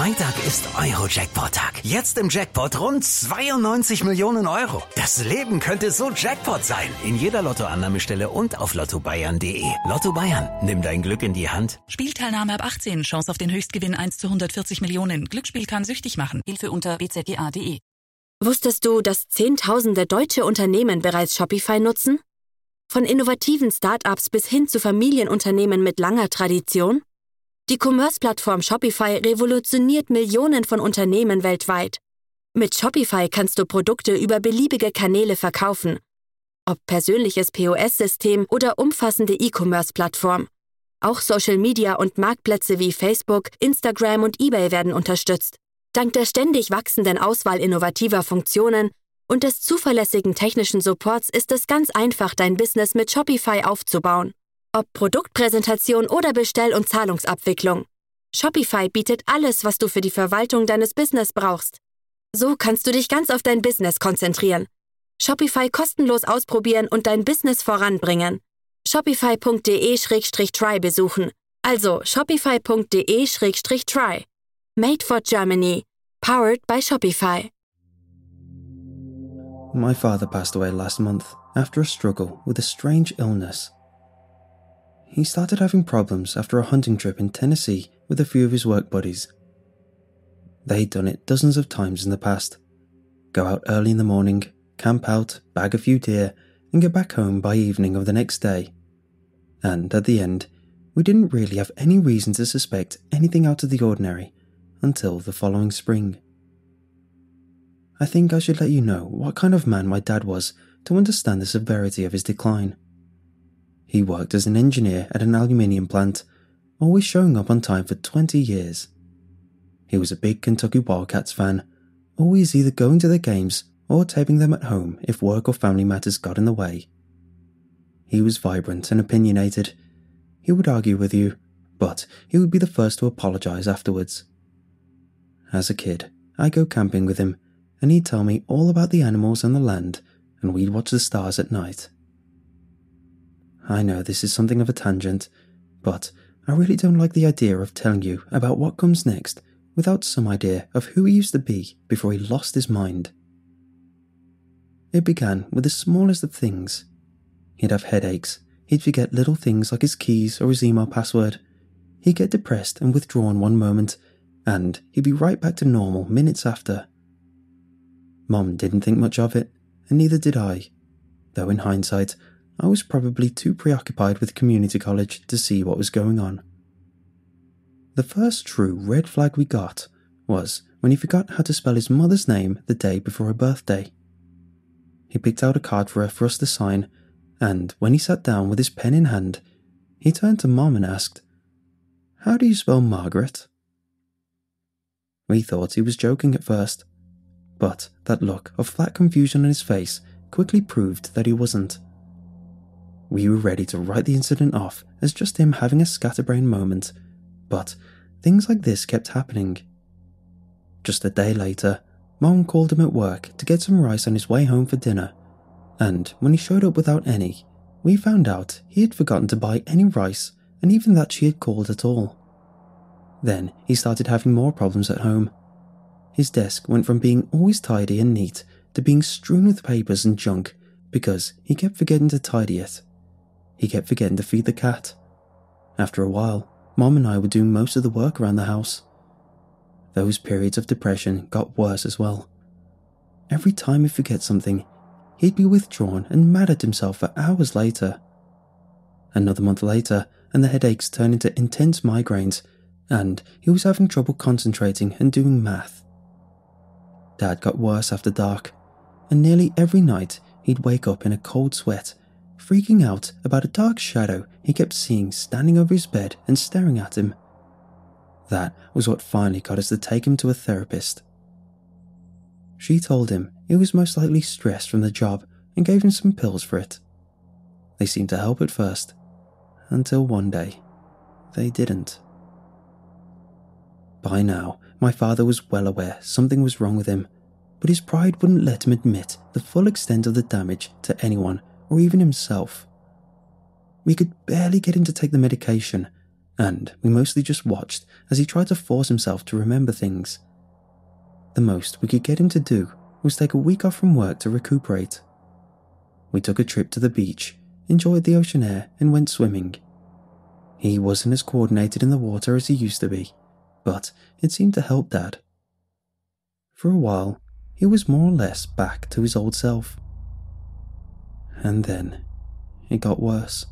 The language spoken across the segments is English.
Freitag ist Euro-Jackpot-Tag. Jetzt im Jackpot rund 92 Millionen Euro. Das Leben könnte so Jackpot sein. In jeder Lottoannahmestelle und auf lottobayern.de. Lotto Bayern, nimm dein Glück in die Hand. Spielteilnahme ab 18. Chance auf den Höchstgewinn 1 zu 140 Millionen. Glücksspiel kann süchtig machen. Hilfe unter bzga.de. Wusstest du, dass Zehntausende deutsche Unternehmen bereits Shopify nutzen? Von innovativen Start-ups bis hin zu Familienunternehmen mit langer Tradition? Die Commerce-Plattform Shopify revolutioniert Millionen von Unternehmen weltweit. Mit Shopify kannst du Produkte über beliebige Kanäle verkaufen. Ob persönliches POS-System oder umfassende E-Commerce-Plattform. Auch Social Media und Marktplätze wie Facebook, Instagram und eBay werden unterstützt. Dank der ständig wachsenden Auswahl innovativer Funktionen und des zuverlässigen technischen Supports ist es ganz einfach, dein Business mit Shopify aufzubauen. Ob Produktpräsentation oder Bestell- und Zahlungsabwicklung. Shopify bietet alles, was du für die Verwaltung deines Business brauchst. So kannst du dich ganz auf dein Business konzentrieren. Shopify kostenlos ausprobieren und dein Business voranbringen. Shopify.de/try besuchen. Also shopify.de/try. Made for Germany. Powered by Shopify. My father passed away last month after a struggle with a strange illness. He started having problems after a hunting trip in Tennessee with a few of his work buddies. They'd done it dozens of times in the past. Go out early in the morning, camp out, bag a few deer, and get back home by evening of the next day. And at the end, we didn't really have any reason to suspect anything out of the ordinary until the following spring. I think I should let you know what kind of man my dad was to understand the severity of his decline. He worked as an engineer at an aluminium plant, always showing up on time for 20 years. He was a big Kentucky Wildcats fan, always either going to their games or taping them at home if work or family matters got in the way. He was vibrant and opinionated. He would argue with you, but he would be the first to apologize afterwards. As a kid, I'd go camping with him, and he'd tell me all about the animals and the land, and we'd watch the stars at night. I know this is something of a tangent, but I really don't like the idea of telling you about what comes next without some idea of who he used to be before he lost his mind. It began with the smallest of things. He'd have headaches, he'd forget little things like his keys or his email password. He'd get depressed and withdrawn one moment, and he'd be right back to normal minutes after. Mom didn't think much of it, and neither did I, though in hindsight, I was probably too preoccupied with community college to see what was going on. The first true red flag we got was when he forgot how to spell his mother's name the day before her birthday. He picked out a card for her for us to sign, and when he sat down with his pen in hand, he turned to Mom and asked, "How do you spell Margaret?" We thought he was joking at first, but that look of flat confusion on his face quickly proved that he wasn't. We were ready to write the incident off as just him having a scatterbrain moment, but things like this kept happening. Just a day later, Mom called him at work to get some rice on his way home for dinner, and when he showed up without any, we found out he had forgotten to buy any rice and even that she had called at all. Then he started having more problems at home. His desk went from being always tidy and neat to being strewn with papers and junk because he kept forgetting to tidy it. He kept forgetting to feed the cat. After a while, Mom and I were doing most of the work around the house. Those periods of depression got worse as well. Every time he'd forget something, he'd be withdrawn and mad at himself for hours later. Another month later, and the headaches turned into intense migraines, and he was having trouble concentrating and doing math. Dad got worse after dark, and nearly every night he'd wake up in a cold sweat, freaking out about a dark shadow he kept seeing standing over his bed and staring at him. That was what finally got us to take him to a therapist. She told him he was most likely stressed from the job and gave him some pills for it. They seemed to help at first, until one day, they didn't. By now, my father was well aware something was wrong with him, but his pride wouldn't let him admit the full extent of the damage to anyone or even himself. We could barely get him to take the medication, and we mostly just watched as he tried to force himself to remember things. The most we could get him to do was take a week off from work to recuperate. We took a trip to the beach, enjoyed the ocean air, and went swimming. He wasn't as coordinated in the water as he used to be, but it seemed to help Dad. For a while, he was more or less back to his old self. And then, it got worse.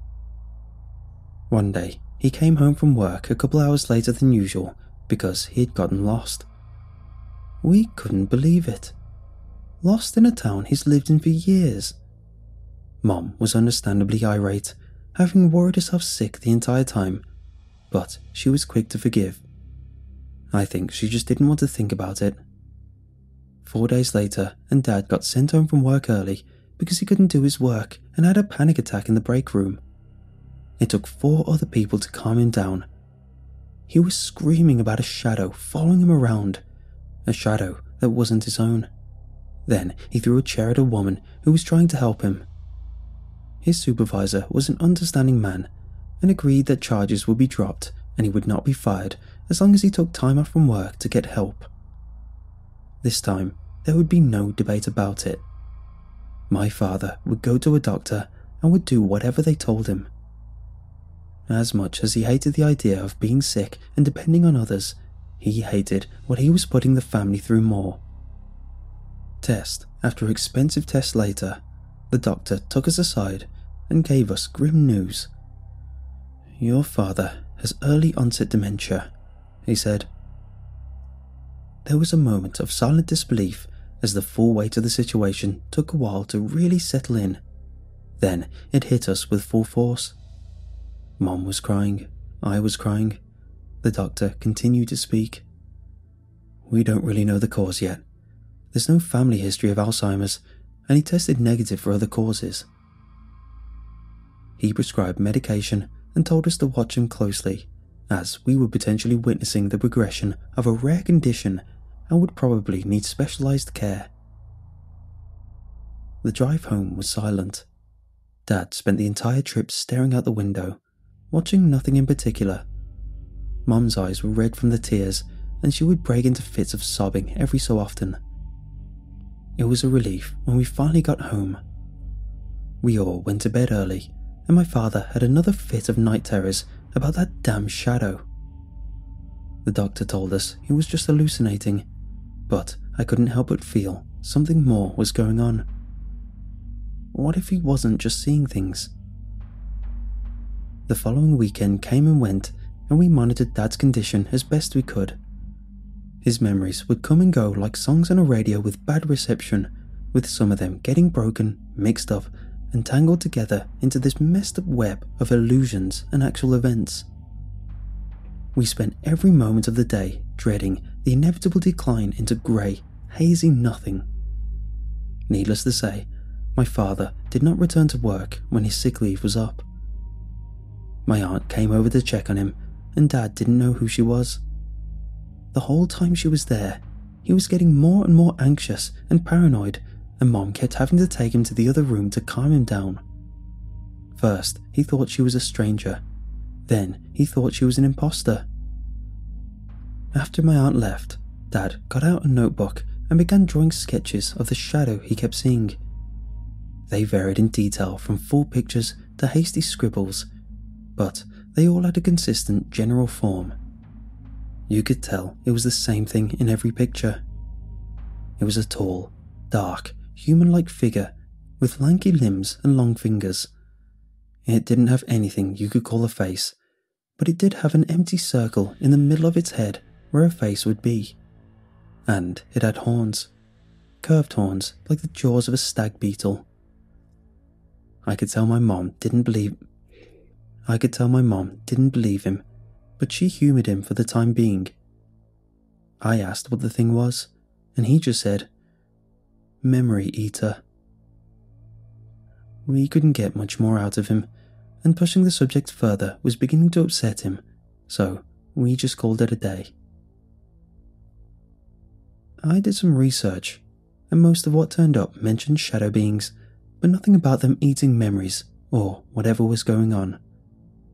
One day, he came home from work a couple hours later than usual because he had gotten lost. We couldn't believe it. Lost in a town he's lived in for years. Mom was understandably irate, having worried herself sick the entire time, but she was quick to forgive. I think she just didn't want to think about it. 4 days later, and Dad got sent home from work early because he couldn't do his work and had a panic attack in the break room. It took 4 other people to calm him down. He was screaming about a shadow following him around, a shadow that wasn't his own. Then he threw a chair at a woman who was trying to help him. His supervisor was an understanding man and agreed that charges would be dropped and he would not be fired as long as he took time off from work to get help. This time, there would be no debate about it. My father would go to a doctor and would do whatever they told him. As much as he hated the idea of being sick and depending on others, he hated what he was putting the family through more. Test after expensive test later, the doctor took us aside and gave us grim news. "Your father has early onset dementia," he said. There was a moment of silent disbelief as the full weight of the situation took a while to really settle in. Then it hit us with full force. Mom was crying, I was crying. The doctor continued to speak. "We don't really know the cause yet. There's no family history of Alzheimer's, and he tested negative for other causes." He prescribed medication and told us to watch him closely, as we were potentially witnessing the progression of a rare condition and would probably need specialized care. The drive home was silent. Dad spent the entire trip staring out the window, watching nothing in particular. Mom's eyes were red from the tears, and she would break into fits of sobbing every so often. It was a relief when we finally got home. We all went to bed early, and my father had another fit of night terrors about that damn shadow. The doctor told us he was just hallucinating, but I couldn't help but feel something more was going on. What if he wasn't just seeing things? The following weekend came and went, and we monitored Dad's condition as best we could. His memories would come and go like songs on a radio with bad reception, with some of them getting broken, mixed up, and tangled together into this messed up web of illusions and actual events. We spent every moment of the day dreading the inevitable decline into grey, hazy nothing. Needless to say, my father did not return to work when his sick leave was up. My aunt came over to check on him, and Dad didn't know who she was. The whole time she was there, he was getting more and more anxious and paranoid, and Mom kept having to take him to the other room to calm him down. First, he thought she was a stranger. Then, he thought she was an imposter. After my aunt left, Dad got out a notebook and began drawing sketches of the shadow he kept seeing. They varied in detail from full pictures to hasty scribbles, but they all had a consistent general form. You could tell it was the same thing in every picture. It was a tall, dark, human-like figure with lanky limbs and long fingers. It didn't have anything you could call a face, but it did have an empty circle in the middle of its head where a face would be. And it had horns, curved horns like the jaws of a stag beetle. I could tell my mom didn't believe him, but she humoured him for the time being. I asked what the thing was, and he just said, "Memory eater." We couldn't get much more out of him, and pushing the subject further was beginning to upset him, so we just called it a day. I did some research, and most of what turned up mentioned shadow beings, but nothing about them eating memories or whatever was going on.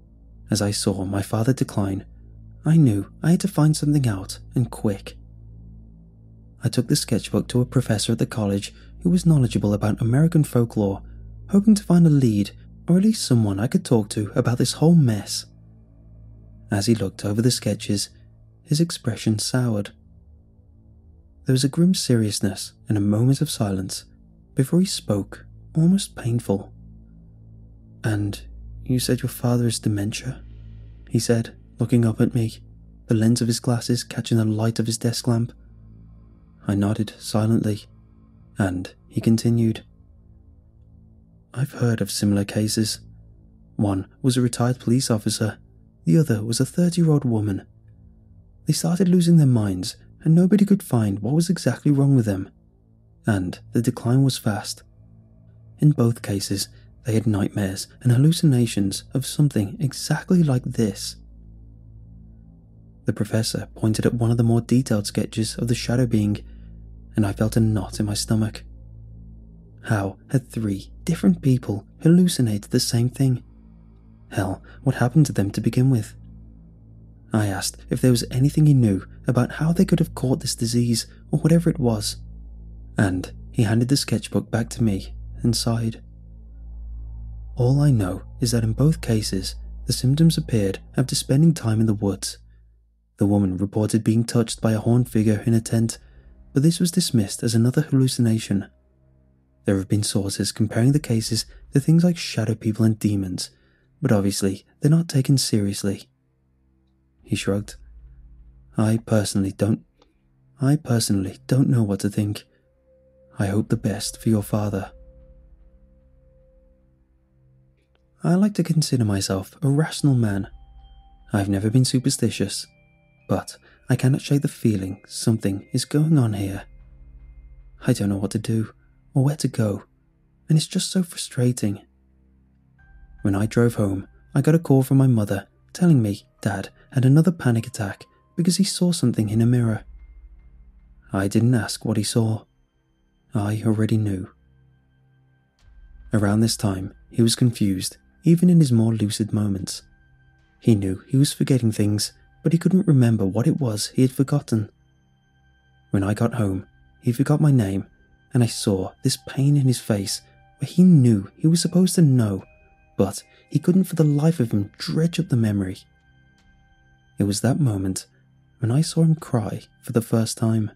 As I saw my father decline, I knew I had to find something out, and quick. I took the sketchbook to a professor at the college who was knowledgeable about American folklore, hoping to find a lead, or at least someone I could talk to about this whole mess. As he looked over the sketches, his expression soured. There was a grim seriousness and a moment of silence before he spoke, almost painful. "And you said your father has dementia?" he said, looking up at me, the lens of his glasses catching the light of his desk lamp. I nodded silently, and he continued. "I've heard of similar cases. One was a retired police officer, the other was a 30-year-old woman. They started losing their minds, and nobody could find what was exactly wrong with them, and the decline was fast. In both cases, they had nightmares and hallucinations of something exactly like this." The professor pointed at one of the more detailed sketches of the shadow being, and I felt a knot in my stomach. How had 3 different people hallucinated the same thing? Hell, what happened to them to begin with? I asked if there was anything he knew about how they could have caught this disease or whatever it was, and he handed the sketchbook back to me and sighed. "All I know is that in both cases, the symptoms appeared after spending time in the woods. The woman reported being touched by a horned figure in a tent, but this was dismissed as another hallucination. There have been sources comparing the cases to things like shadow people and demons, but obviously they're not taken seriously." He shrugged. I personally don't know what to think. I hope the best for your father." I like to consider myself a rational man. I've never been superstitious, but I cannot shake the feeling something is going on here. I don't know what to do or where to go, and it's just so frustrating. When I drove home, I got a call from my mother telling me Dad had another panic attack because he saw something in a mirror. I didn't ask what he saw. I already knew. Around this time, he was confused, even in his more lucid moments. He knew he was forgetting things, but he couldn't remember what it was he had forgotten. When I got home, he forgot my name, and I saw this pain in his face where he knew he was supposed to know, but he couldn't for the life of him dredge up the memory. It was that moment when I saw him cry for the first time.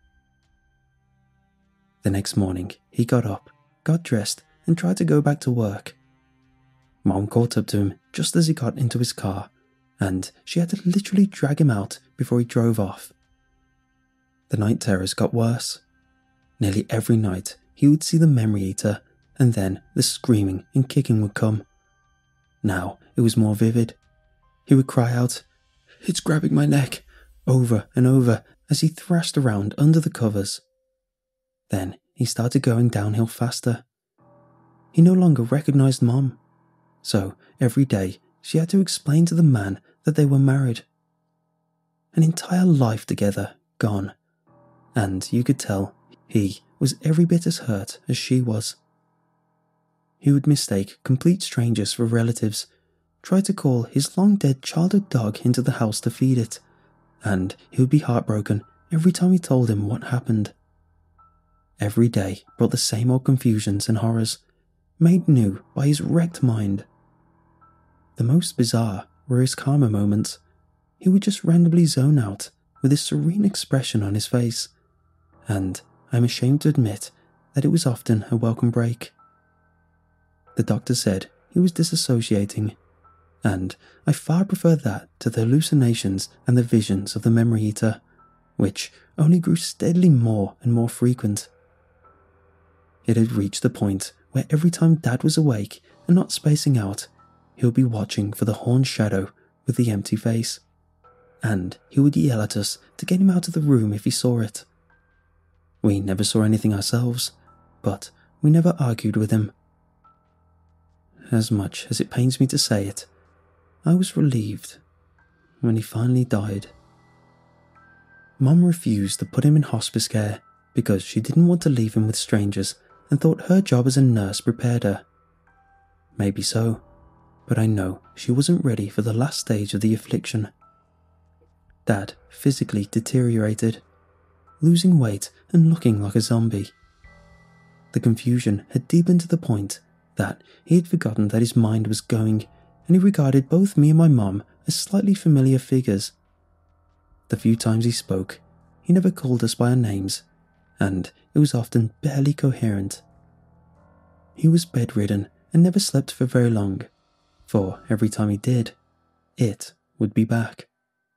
The next morning, he got up, got dressed, and tried to go back to work. Mom caught up to him just as he got into his car, and she had to literally drag him out before he drove off. The night terrors got worse. Nearly every night, he would see the memory eater, and then the screaming and kicking would come. Now it was more vivid. He would cry out, "It's grabbing my neck," over and over as he thrashed around under the covers. Then he started going downhill faster. He no longer recognized Mom, so every day she had to explain to the man that they were married. An entire life together gone, and you could tell he was every bit as hurt as she was. He would mistake complete strangers for relatives, try to call his long-dead childhood dog into the house to feed it, and he would be heartbroken every time he told him what happened. Every day brought the same old confusions and horrors, made new by his wrecked mind. The most bizarre were his calmer moments. He would just randomly zone out with this serene expression on his face, and I'm ashamed to admit that it was often a welcome break. The doctor said he was disassociating, and I far prefer that to the hallucinations and the visions of the memory eater, which only grew steadily more and more frequent. It had reached the point where every time Dad was awake and not spacing out, he would be watching for the horned shadow with the empty face, and he would yell at us to get him out of the room if he saw it. We never saw anything ourselves, but we never argued with him. As much as it pains me to say it, I was relieved when he finally died. Mom refused to put him in hospice care because she didn't want to leave him with strangers and thought her job as a nurse prepared her. Maybe so, but I know she wasn't ready for the last stage of the affliction. Dad physically deteriorated, losing weight and looking like a zombie. The confusion had deepened to the point that he had forgotten that his mind was going, and he regarded both me and my mum as slightly familiar figures. The few times he spoke, he never called us by our names, and it was often barely coherent. He was bedridden and never slept for very long, for every time he did, it would be back.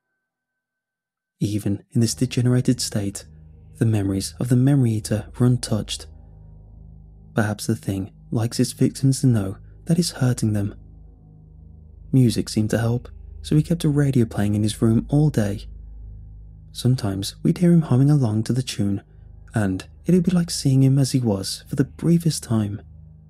Even in this degenerated state, the memories of the Memory Eater were untouched. Perhaps the thing likes its victims to know that it's hurting them. Music seemed to help, so he kept a radio playing in his room all day. Sometimes we'd hear him humming along to the tune, and it'd be like seeing him as he was for the briefest time.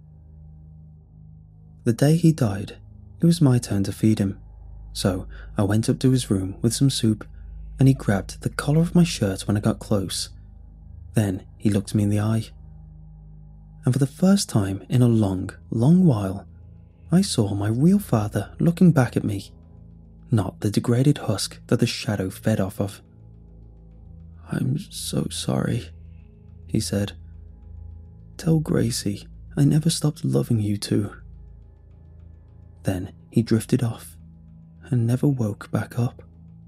The day he died, it was my turn to feed him, so I went up to his room with some soup, and he grabbed the collar of my shirt when I got close. Then he looked me in the eye. And for the first time in a long, long while, I saw my real father looking back at me, not the degraded husk that the shadow fed off of. "I'm so sorry," he said. "Tell Gracie I never stopped loving you two." Then he drifted off and never woke back up.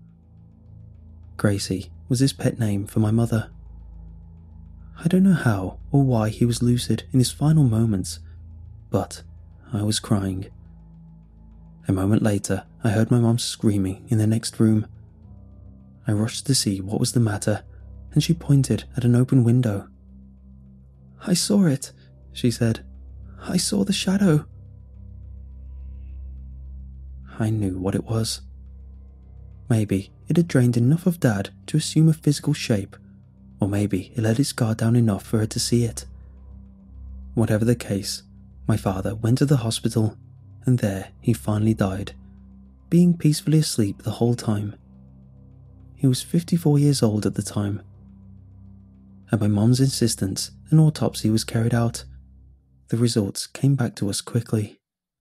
Gracie was his pet name for my mother. I don't know how or why he was lucid in his final moments, but I was crying. A moment later, I heard my mum screaming in the next room. I rushed to see what was the matter, and she pointed at an open window. "I saw it," she said. "I saw the shadow." I knew what it was. Maybe it had drained enough of Dad to assume a physical shape, or maybe it let its guard down enough for her to see it. Whatever the case, my father went to the hospital, and there he finally died, being peacefully asleep the whole time. He was 54 years old at the time. At my mum's insistence, an autopsy was carried out. The results came back to us quickly.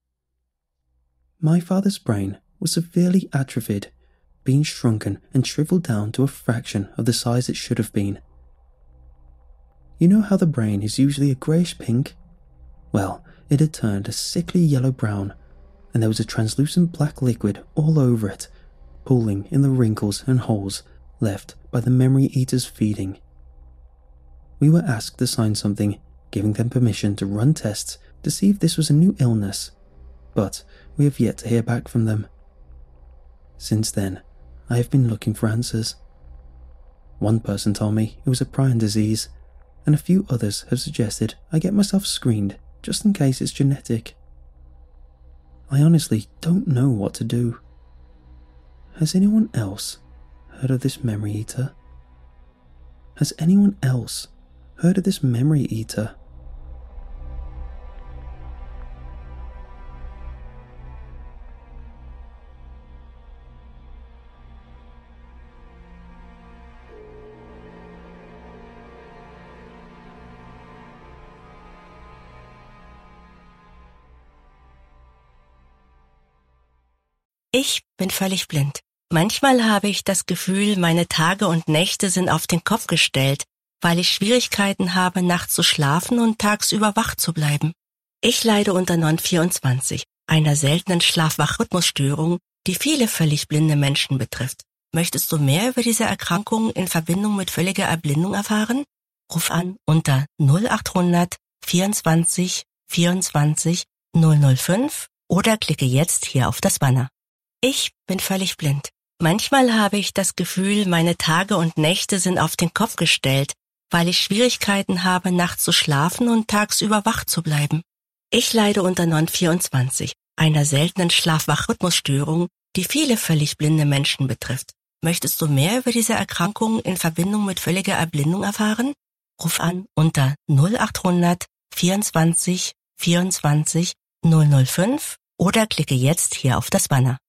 My father's brain was severely atrophied, being shrunken and shriveled down to a fraction of the size it should have been. You know how the brain is usually a greyish pink? Well, it had turned a sickly yellow-brown, and there was a translucent black liquid all over it, pooling in the wrinkles and holes left by the Memory Eater's feeding. We were asked to sign something, giving them permission to run tests to see if this was a new illness, but we have yet to hear back from them. Since then, I have been looking for answers. One person told me it was a prion disease, and a few others have suggested I get myself screened just in case it's genetic. I honestly don't know what to do. Has anyone else heard of this Memory Eater? Has anyone else heard of this Memory Eater? Ich bin völlig blind. Manchmal habe ich das Gefühl, meine Tage und Nächte sind auf den Kopf gestellt, weil ich Schwierigkeiten habe, nachts zu schlafen und tagsüber wach zu bleiben. Ich leide unter NON24, einer seltenen Schlaf-Wach-Rhythmusstörung, die viele völlig blinde Menschen betrifft. Möchtest du mehr über diese Erkrankung in Verbindung mit völliger Erblindung erfahren? Ruf an unter 0800 24 24 005 oder klicke jetzt hier auf das Banner. Ich bin völlig blind. Manchmal habe ich das Gefühl, meine Tage und Nächte sind auf den Kopf gestellt, weil ich Schwierigkeiten habe, nachts zu schlafen und tagsüber wach zu bleiben. Ich leide unter NON24, einer seltenen Schlaf-Wach-Rhythmusstörung, die viele völlig blinde Menschen betrifft. Möchtest du mehr über diese Erkrankung in Verbindung mit völliger Erblindung erfahren? Ruf an unter 0800 24 24 005 oder klicke jetzt hier auf das Banner.